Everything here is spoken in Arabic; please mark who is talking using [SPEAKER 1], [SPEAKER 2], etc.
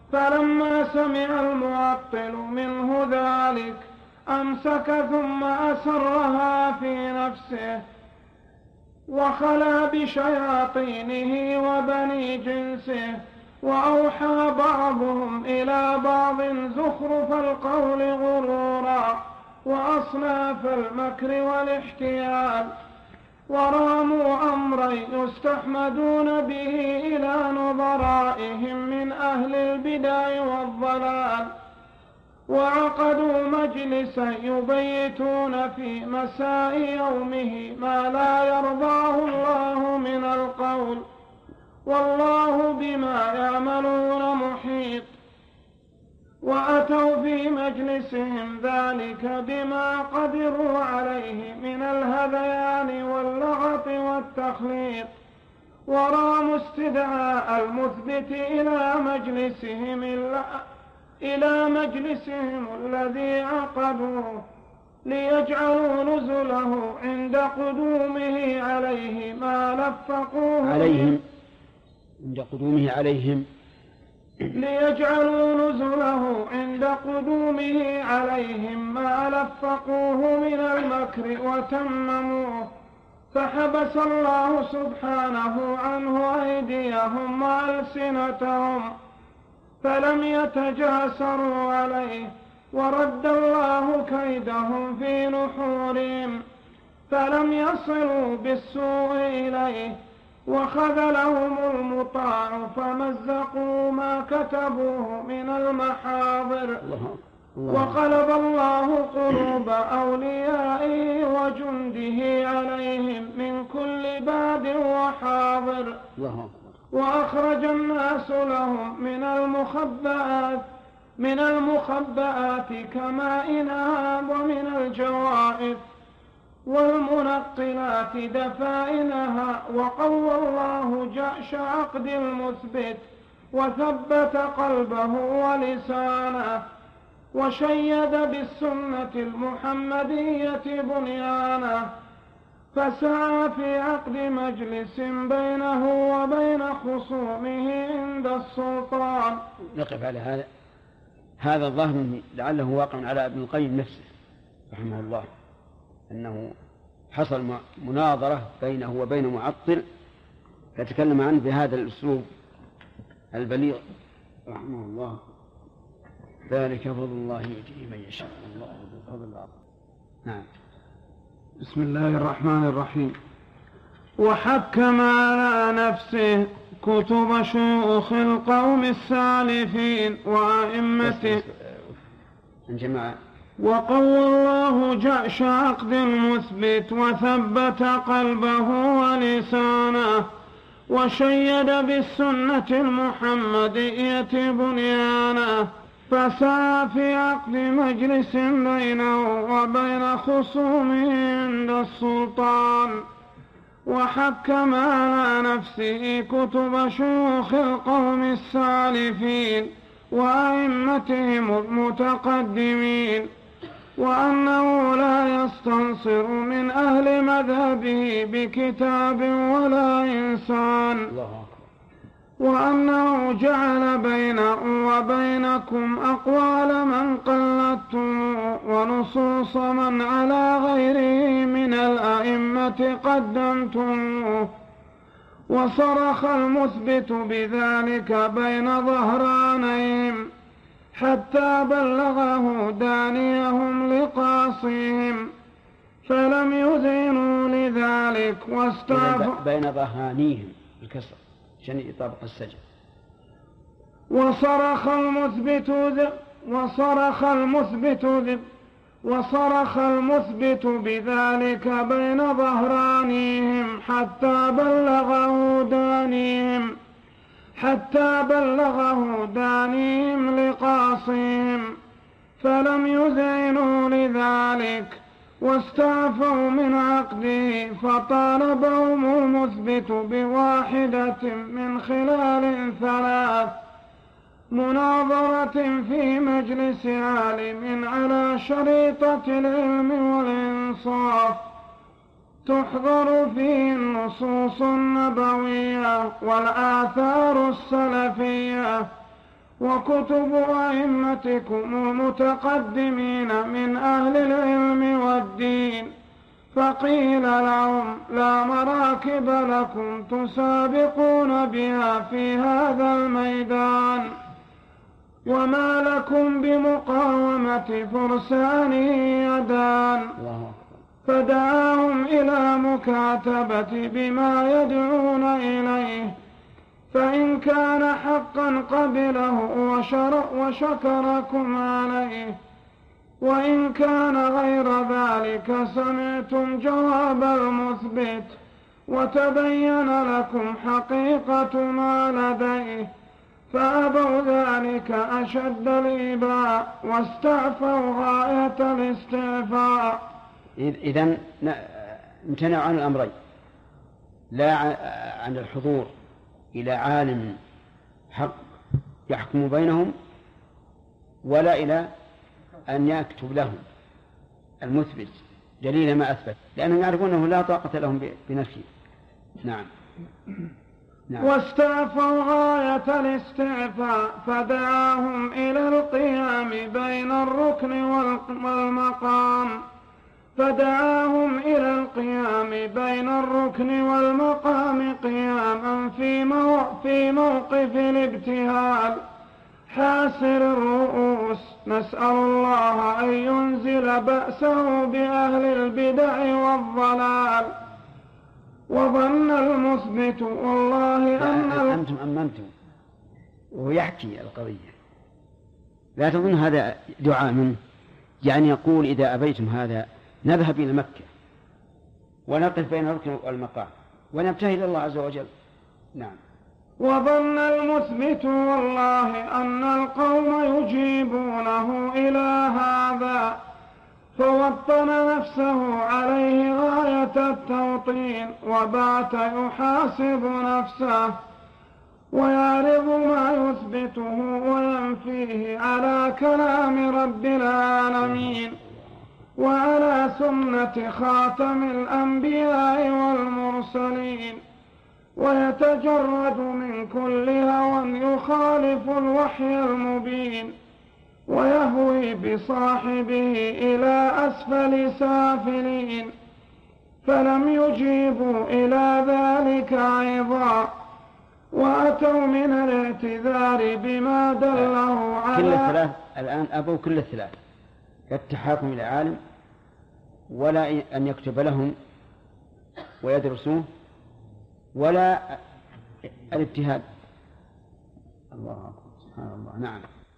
[SPEAKER 1] فلما سمع المعطل منه ذلك أمسك ثم أسرها في نفسه وخلا بشياطينه وبني جنسه، وأوحى بعضهم إلى بعض زخرف القول غرورا وأصناف المكر والاحتيال، وراموا أمرا يستحمدون به إلى نظرائهم من أهل البدع والضلال، وعقدوا مجلسا يبيتون في مساء يومه ما لا يرضاه الله من القول، والله بما يعملون محيط. وأتوا في مجلسهم ذلك بما قدروا عليه من الهذيان واللغط والتخليط، وراموا استدعاء المثبت إلى مجلسهم الذي عقدوه ليجعلوا نزله عند قدومه عليه ما لفقوه ليجعلوا نزله عند قدومه عليهم ما لفقوه من المكر وتمموه، فحبس الله سبحانه عنه أيديهم وألسنتهم فلم يتجاسروا عليه، ورد الله كيدهم في نحورهم فلم يصلوا بالسوء إليه، وخذلهم المطاع فمزقوا ما كتبوه من المحاضر، وقلب الله قلوب أوليائه وجنده عليهم من كل باد وحاضر، وأخرج الناس لهم من المخبآت كماء نهاب ومن الجوائف والمنقلات دفائنها، وقوى الله جأش عقد المثبت وثبت قلبه ولسانه، وشيد بالسنة المحمدية بنيانه، فسعى في عقد مجلس بينه وبين خصومه عند السلطان.
[SPEAKER 2] نقف على هذا الظاهر لعله واقع على ابن القيم نفسه رحمه الله، أنه حصل مناظرة بينه وبين معطل فتكلم عنه بهذا الأسلوب البليغ رحمه الله. ذلك فضل الله يؤتيه من يشاء، الله ذو الفضل العظيم. نعم.
[SPEAKER 1] بسم الله الرحمن الرحيم. وحكم على نفسه كتب شيوخ القوم السالفين وأئمته
[SPEAKER 2] الجماعة،
[SPEAKER 1] وقوى الله جأش عقد المثبت وثبت قلبه ولسانه، وشيد بالسنة المحمدية بنيانه، فسعى في عقد مجلس بينه وبين خصومه عند السلطان. وحكم على نفسه كتب شيوخ القوم السالفين وأئمتهم المتقدمين، وأنه لا يستنصر من أهل مذهبه بكتاب ولا إنسان، وأنه جعل بينه وبينكم أقوال من قلدتم ونصوص من على غيره من الأئمة قدمتموه، وصرخ المثبت بذلك بين ظهرانيهم حتى بلغه دانيهم لقاصيهم، فلم يذعنوا لذلك واستعفوا
[SPEAKER 2] بين ظهرانيهم الكسر عشان يطابق السجن.
[SPEAKER 1] وصرخ المثبت بذلك بين ظهرانيهم حتى بلغه دانيهم لقاصيهم، فلم يذعنوا لذلك واستعفوا من عقده، فطالبهم المثبت بواحدة من خلال 3 مناظرة في مجلس عالم على شريطة العلم والإنصاف تحضر فيه النصوص النبوية والآثار السلفية وكتب أئمتكم المتقدمين من أهل العلم والدين، فقيل لهم لا مراكب لكم تسابقون بها في هذا الميدان، وما لكم بمقاومة فرسانه يدان. فدعاهم إلى مكاتبة بما يدعون إليه، فإن كان حقا قبله وشكركم عليه، وإن كان غير ذلك سمعتم جواب المثبت وتبين لكم حقيقة ما لديه، فأبوا ذلك أشد الإباء واستعفوا غاية الاستعفاء.
[SPEAKER 2] إذن امتنعوا عن الأمرين، لا عن الحضور إلى عالم حق يحكم بينهم، ولا إلى أن يكتب لهم المثبت دليل ما أثبت، لأنهم يعرفون أنه لا طاقة لهم بنفسه. نعم.
[SPEAKER 1] واستعفوا غاية الاستعفاء، فدعاهم إلى القيام بين الركن والمقام، قياما في موقف الابتهال حاسر الرؤوس، نسأل الله أن ينزل بأسه بأهل البدع والضلال. وظن المثبت والله
[SPEAKER 2] أنتم أمنتم، ويحكي القضية، لا تظن هذا دعاء منه، يعني يقول إذا أبيتم هذا نذهب إلى مكة ونقف بين الركن والمقام ونبتهل إلى الله عز وجل. نعم.
[SPEAKER 1] وظن المثبت والله أن القوم يجيبونه إلى هذا، فوطن نفسه عليه غاية التوطين، وبات يحاسب نفسه ويعرض ما يثبته وينفيه على كلام رب العالمين وعلى سنة خاتم الأنبياء والمرسلين، ويتجرد من كل هوى يخالف الوحي المبين، ويهوي بصاحبه إلى أسفل سافلين. فلم يجيبوا إلى ذلك أيضا، وأتوا من الاعتذار بما دله على
[SPEAKER 2] كل الثلاث الآن أبوا كل الثلاث، التحاكم إلى عالم، ولا أن يكتب لهم ويدرسوه، ولا الابتهال. الله أكبر، سبحان الله. نعم.